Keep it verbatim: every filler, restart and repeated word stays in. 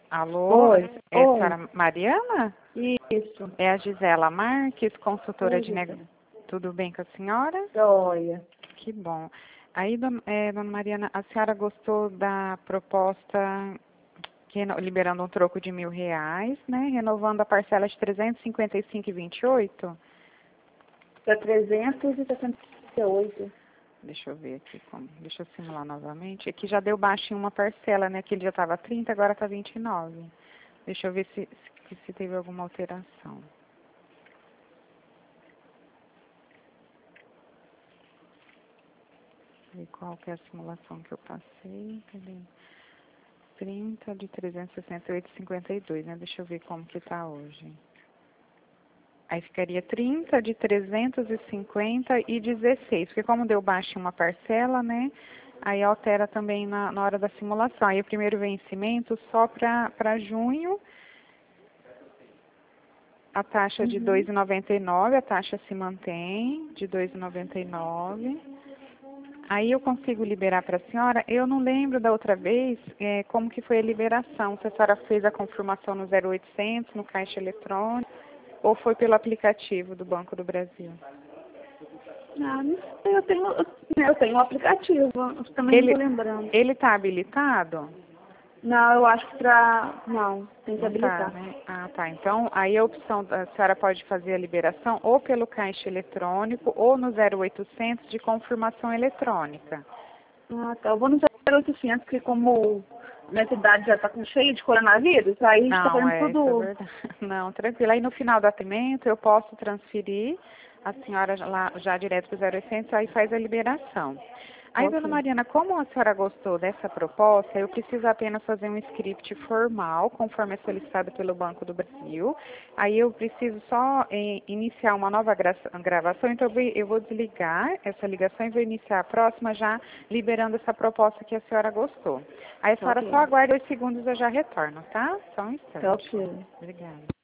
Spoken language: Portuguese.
Alô, Oi, é a oi, senhora Mariana? isso, É a Gisela Marques, consultora oi, de Gisele. negócios. Tudo bem com a senhora? Joia. Que bom. Aí, dona, é, dona Mariana, a senhora gostou da proposta reno- liberando um troco de mil reais, né? Renovando a parcela de trezentos e cinquenta e cinco e vinte e oito? Para trezentos e sessenta e oito. Deixa eu ver aqui como. Deixa eu simular novamente. Aqui já deu baixo em uma parcela, né? Aquele já estava trinta, agora está vinte e nove. Deixa eu ver se, se, se teve alguma alteração. Ver qual que é a simulação que eu passei. Cadê? trinta de trezentos e sessenta e oito e cinquenta e dois, né? Deixa eu ver como que está hoje. Aí ficaria trinta de trezentos e cinquenta e dezesseis, porque como deu baixo em uma parcela, né? Aí altera também na, na hora da simulação. Aí o primeiro vencimento só para junho, a taxa de Uhum. dois e noventa e nove, a taxa se mantém de dois e noventa e nove. Aí eu consigo liberar para a senhora. Eu não lembro da outra vez é, como que foi a liberação. Se a senhora fez a confirmação no zero oitocentos, no caixa eletrônico, ou foi pelo aplicativo do Banco do Brasil? Ah, não sei, eu tenho, eu, eu tenho um aplicativo, eu também não Ele estou lembrando. ele está habilitado? Não, eu acho que para... Não, tem que Não está, habilitar. né? Ah, tá. Então, aí a opção, a senhora pode fazer a liberação ou pelo caixa eletrônico ou no zero oitocentos de confirmação eletrônica. Ah, tá. Eu vou no zero oitocentos, porque como minha cidade já está com cheia de coronavírus, aí a gente está Não, fazendo é, isso é tudo... verdade. Não, tranquilo. Aí no final do atendimento eu posso transferir a senhora já lá já direto para o zero oitocentos, aí faz a liberação. Aí, dona Ok, Mariana, como a senhora gostou dessa proposta, eu preciso apenas fazer um script formal, conforme é solicitado pelo Banco do Brasil. Aí eu preciso só eh, iniciar uma nova gra- gravação, então eu vou eu vou desligar essa ligação e vou iniciar a próxima já liberando essa proposta que a senhora gostou. Aí a tá senhora só ok. aguarda dois segundos e eu já retorno, tá? Só um Tá instante. ok. Obrigada.